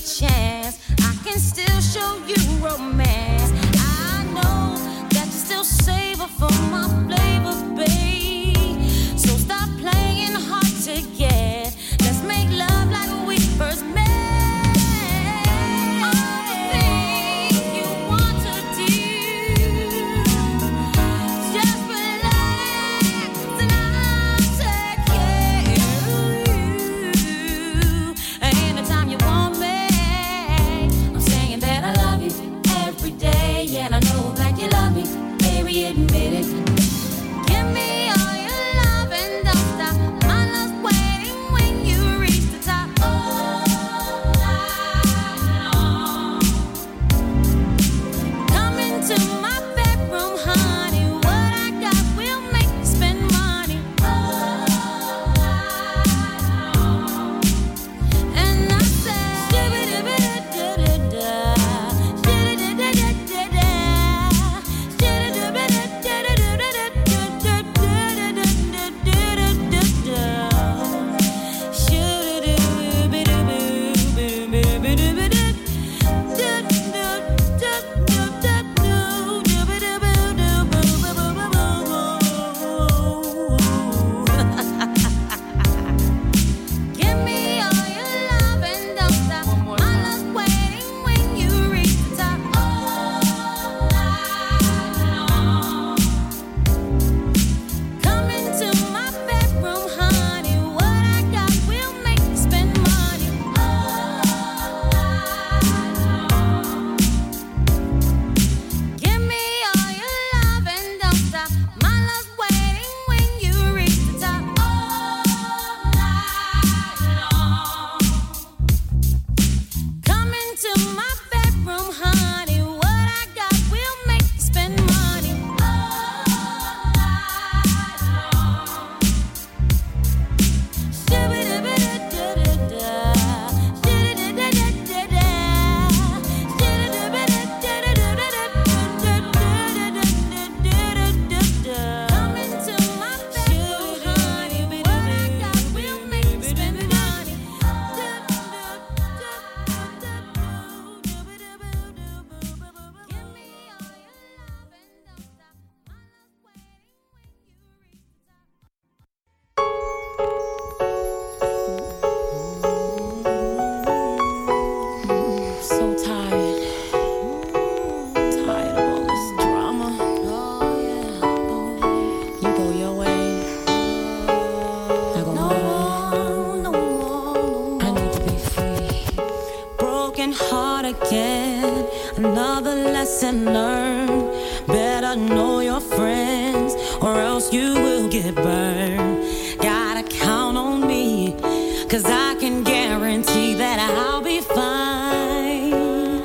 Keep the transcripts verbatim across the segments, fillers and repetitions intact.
chance, I can still show you romance. I know that you still savor for my flavor, babe. So stop playing hard to get. Let's make love like we first met. Admit it. Give me all your love and don't stop. My love's waiting when you reach the top. All night long. Come into my bedroom, honey. What I got will make you spend money. All night long. And I said, da-da-da-da-da-da. Another lesson learned. Better know your friends, or else you will get burned. Gotta count on me, 'cause I can guarantee that I'll be fine.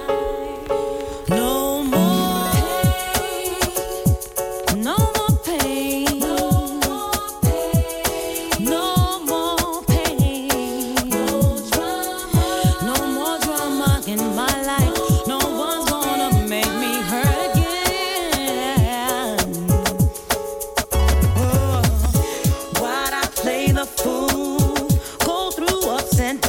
No more pain, no more pain, no more pain, no more pain, no drama, no more drama in my life. And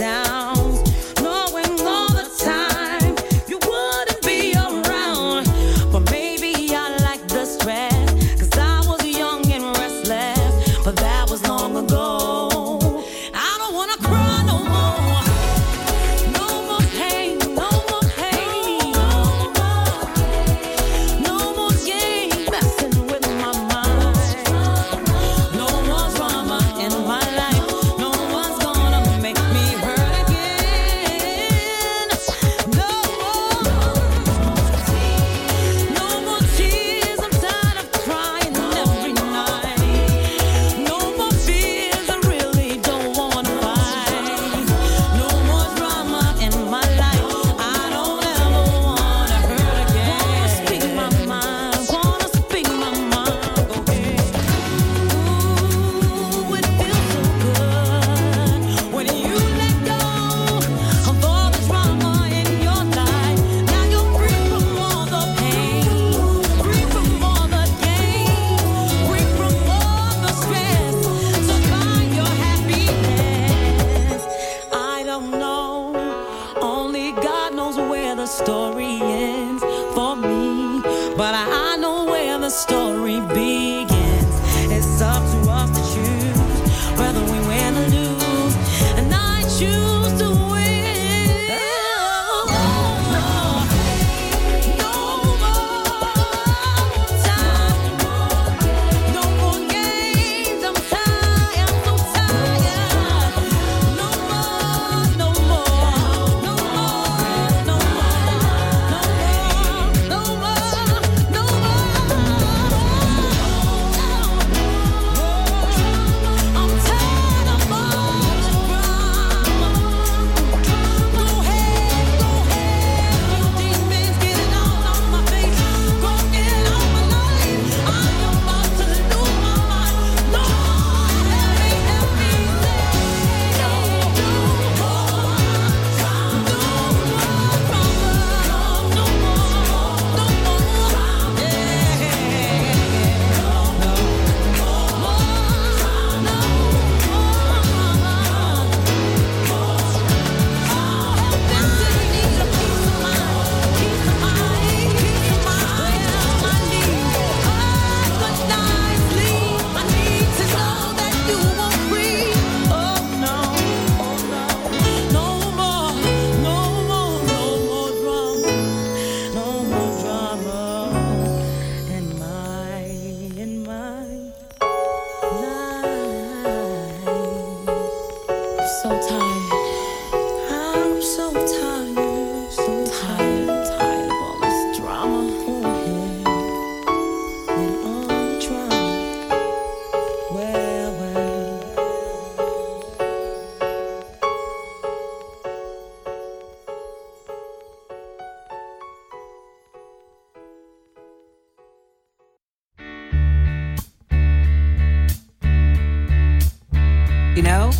You know,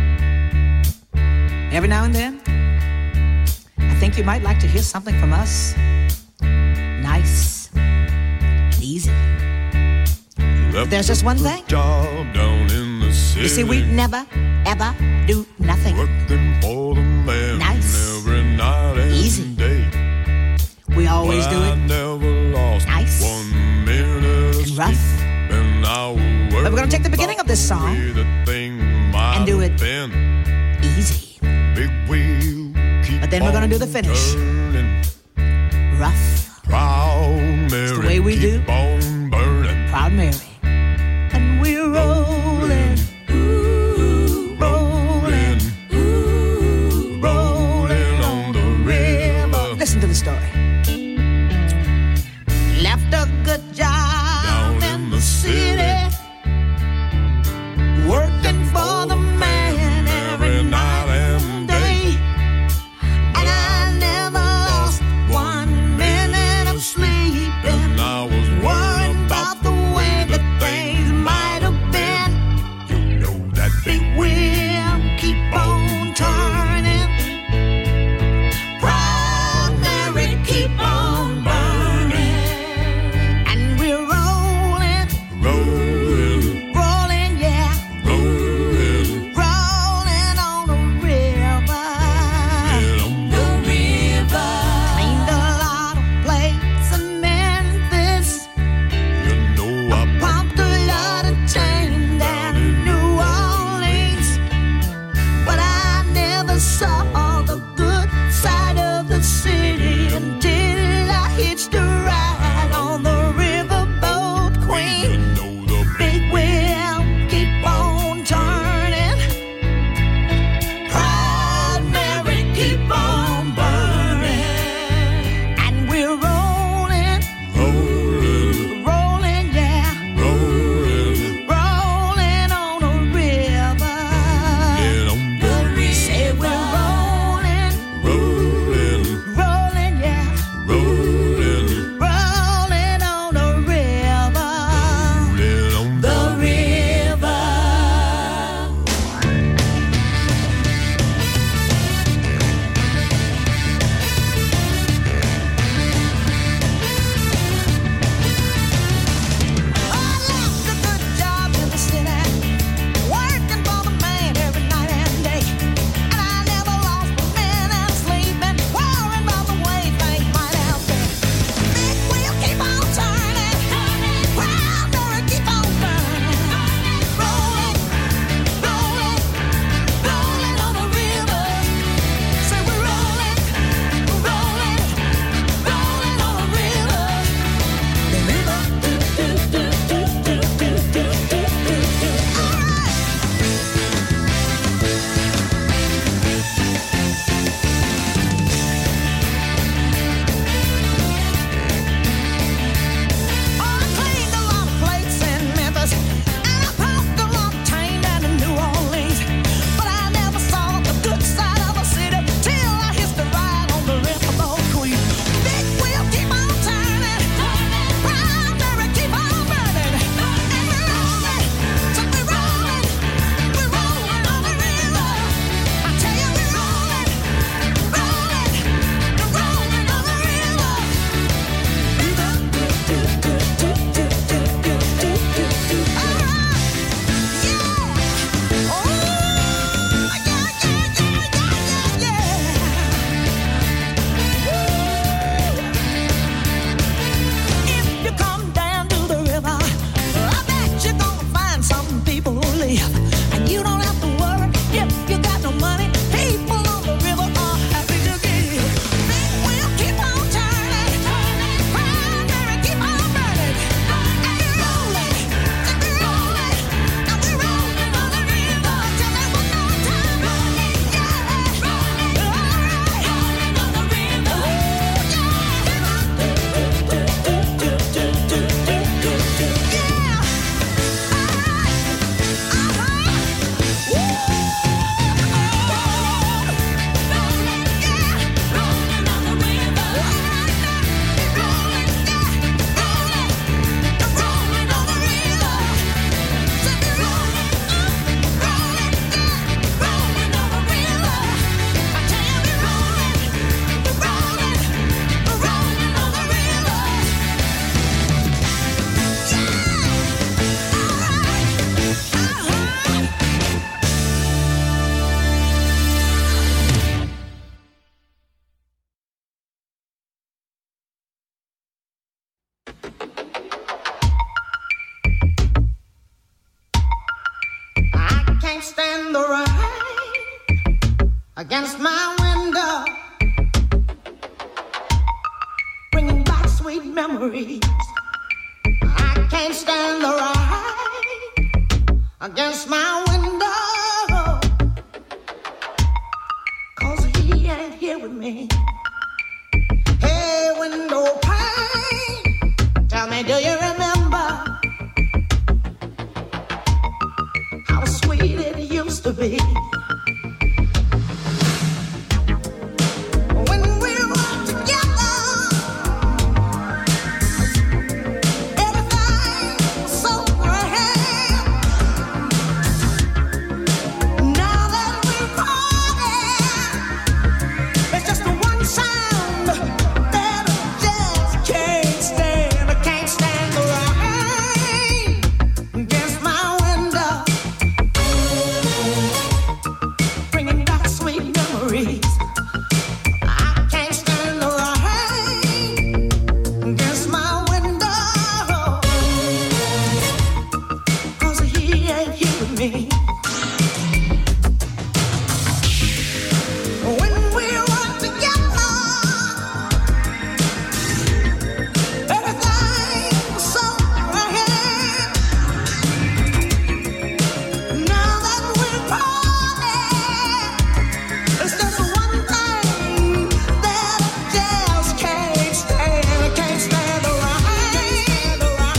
every now and then, I think you might like to hear something from us. Nice and easy. But there's just one thing. Job down in the city. You see, we never, ever do nothing. Working for the man nice. Every night and easy. Day. We always well, do it. I never lost nice. one minute and rough. And I but we're going to take the beginning of this song and do it been. easy. Big wheel, keep but then we're going to do the finish. Turning. Rough. Proud Mary. It's the way we keep do. On burning. Proud Mary. And we're rolling. Ooh, rolling. Ooh, rolling on the river. Listen to the story. Left a good job down in the city. Working for the man every night and day. And I never lost one minute of sleep. And I was worried stand the rain against my window, bringing back sweet memories. I can't stand the rain against my window, 'cause he ain't here with me. Hey, window pane, tell me, do you remember how sweet it used to be? When we were together, everything was so grand. Now that we're parted, it's just the one sound that I just can't stand. I can't stand the rain against my window, bringing back sweet memories. I can't stand the rain against my window, 'cause he ain't here with me. When we were together, everything was so grand. Now that we're parted, it's just one thing that I just can't stand. I can't stand the rain.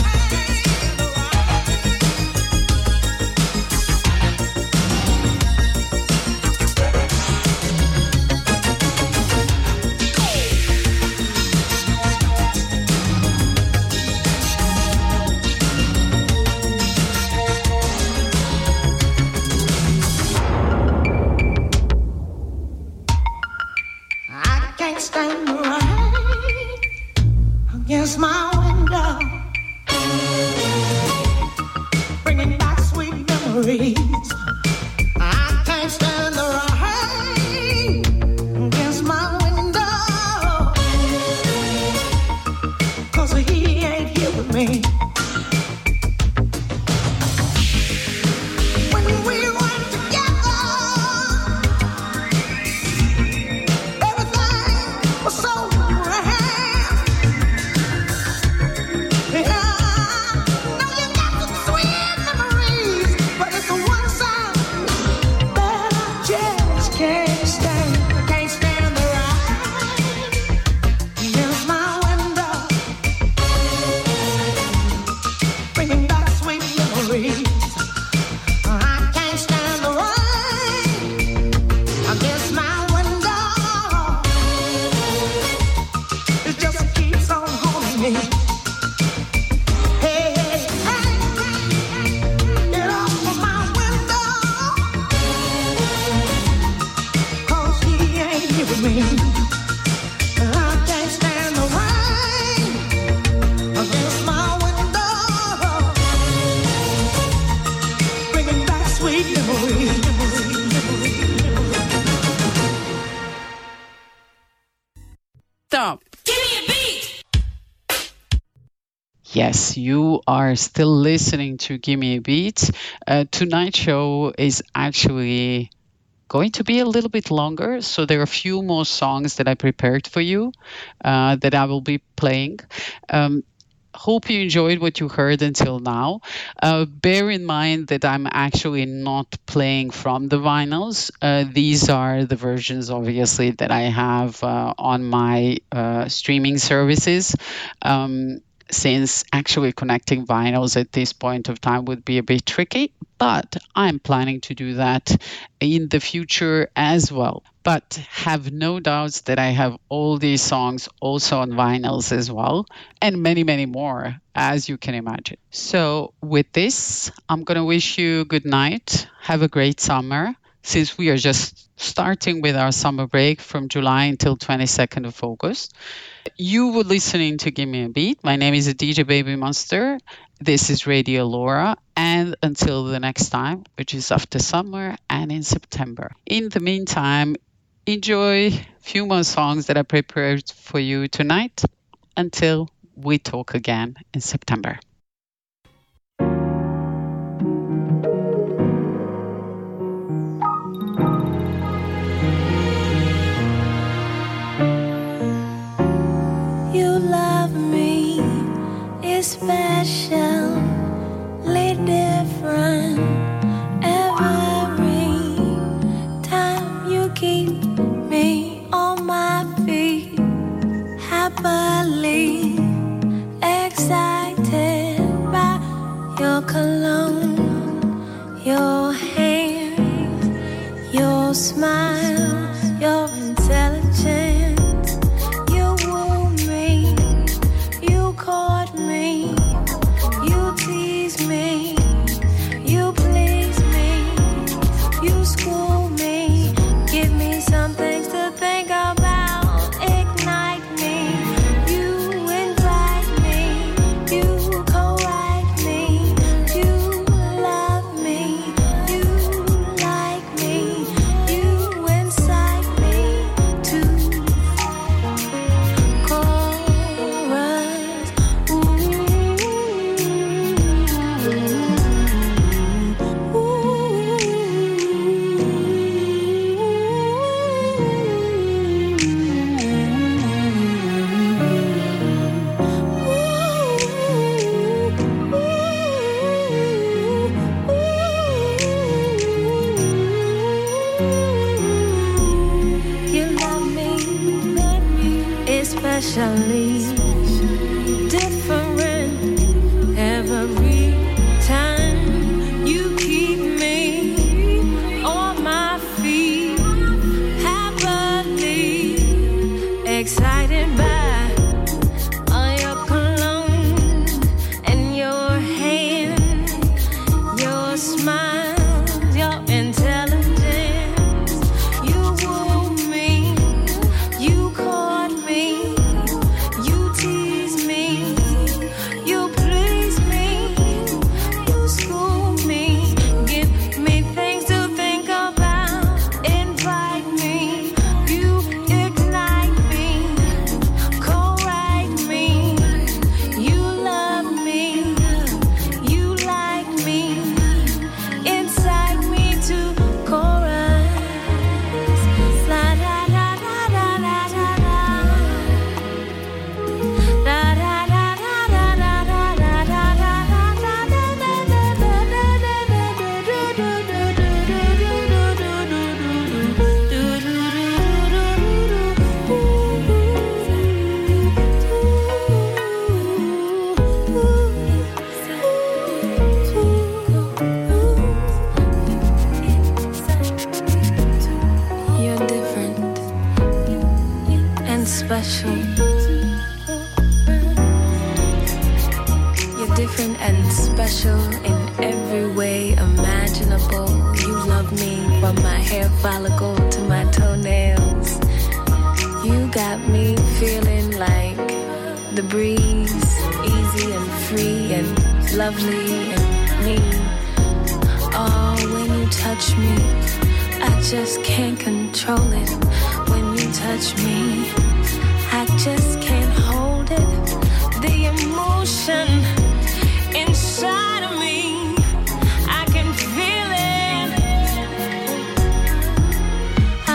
I can't stand the rain against my window, bringing back sweet memories. I can't stand the rain against my window, 'cause he ain't here with me. When we were together, everything was so grand. Yeah, now you got some sweet memories, but it's the one sound that I just can't stand. I can't stand the rain against my window, bringing back sweet memories. I can't stand the rain against my window. It just keeps on haunting me. Hey, hey, hey, get off of my window, 'cause he ain't here with me. I can't stand the rain against my window, bringing back sweet memories. Stop. Yes, you are still listening to Gimme a Beat. Uh, tonight's show is actually going to be a little bit longer, so there are a few more songs that I prepared for you uh, that I will be playing. Um, hope you enjoyed what you heard until now. Uh, bear in mind that I'm actually not playing from the vinyls. Uh, these are the versions, obviously, that I have uh, on my uh, streaming services. Um, since actually connecting vinyls at this point of time would be a bit tricky, but I'm planning to do that in the future as well. But have no doubts that I have all these songs also on vinyls as well, and many, many more, as you can imagine. So with this, I'm going to wish you good night. Have a great summer, since we are just starting with our summer break from July until twenty-second of August. You were listening to Give Me a Beat. My name is D J Baby Monster. This is Radio Laura. And until the next time, which is after summer and in September. In the meantime, enjoy a few more songs that I prepared for you tonight until we talk again in September. especially different every time. You keep me on my feet, happily excited by all your cologne and your hand, your smile, your intelligence. You wooed me, you caught me, you teased me, you pleased me, you schooled me, give me things to think about, invite me, you ignite me, co-write me, you love me, you like me, incite me to chorus. La da da da da da da da. Da da da da da da da da da da da You're different and special. You're different and special in every way imaginable. You love me from my hair follicle to my toenails. You got me feeling like the breeze, easy and free and lovely and me. Oh, when you touch me, I just can't control it. When you touch me, I just can't hold it. The emotion inside of me, I can feel it. I,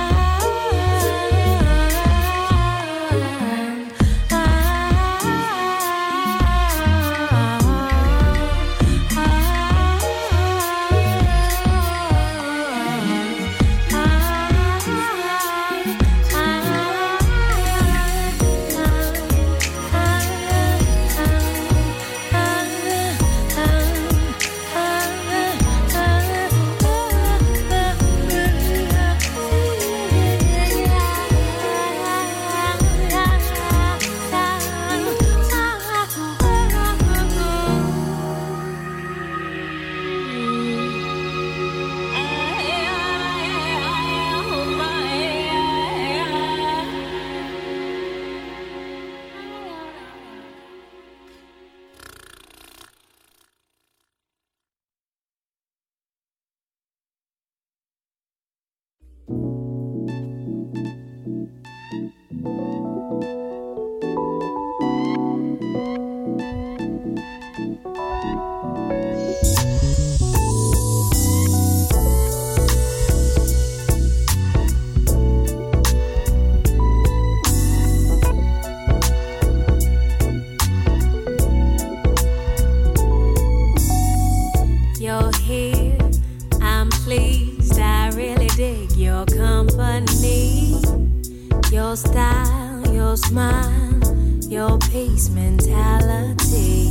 You're here, I'm pleased. I really dig your company, your style, your smile, your peace mentality.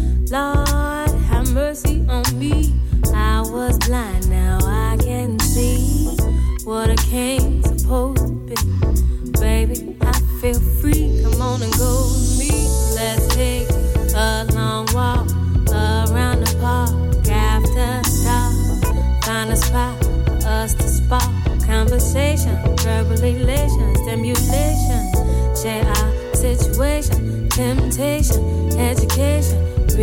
Lord, have mercy on me. I was blind, now I can see what a king's supposed to be. Baby, I feel free. Come on and go with me. Let's take a long walk around the park after dark. Find a spot for us to spark conversation, verbal elation, stimulation. Share our situation, temptation, education,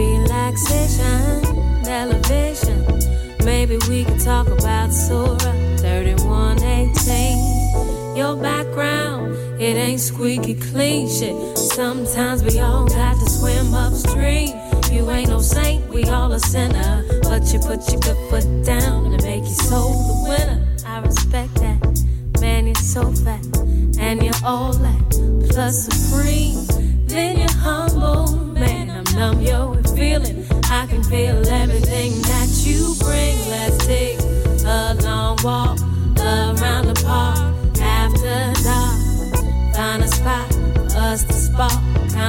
relaxation, elevation. Maybe we could talk about Surah thirty-one eighteen. Your background, it ain't squeaky clean shit. Sometimes we all got to swim upstream. You ain't no saint, we all a sinner. But you put your good foot down and make your soul the winner. I respect that. Man, you're so fat, and you're all that, plus supreme. Then you're humble, man, I'm numb, yo, with feeling. I can feel everything that you bring. Let's take a long walk around the park after dark. Find a spot for us to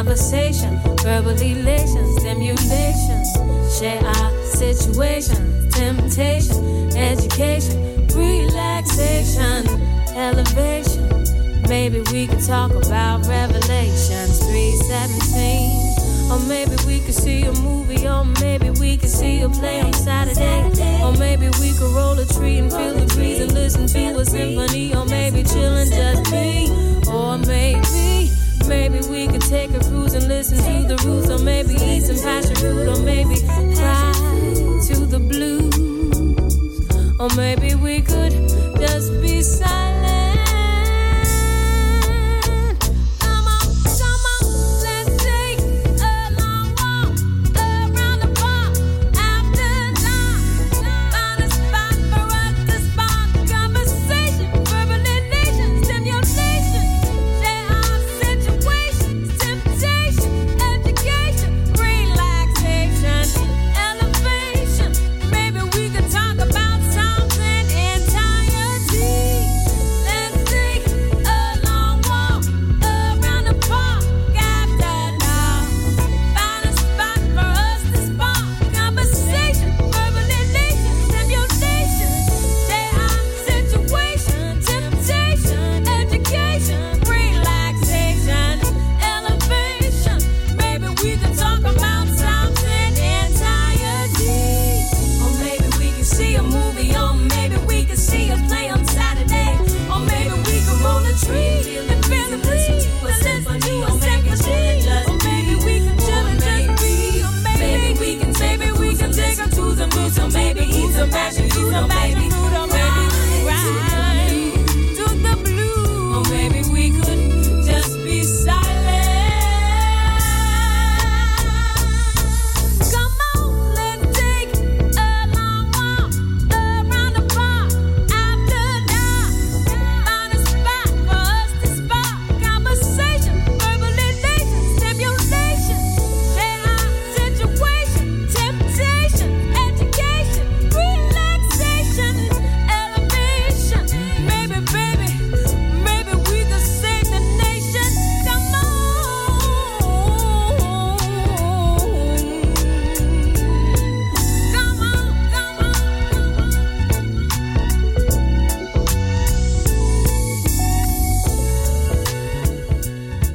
conversation, verbal elation, stimulation. Share our situation, temptation, education, relaxation, elevation. Maybe we could talk about Revelations three seventeen. Or maybe we could see a movie, or maybe we could see a play on Saturday. Or maybe we could roll a tree and feel the breeze and listen to a symphony. Or maybe chillin' just me. Or maybe, maybe we could take a cruise and listen to the roots. Or maybe eat some passion fruit. Or maybe fly to the blues. Or maybe we could just be silent.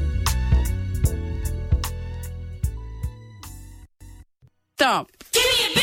Stop. Give me a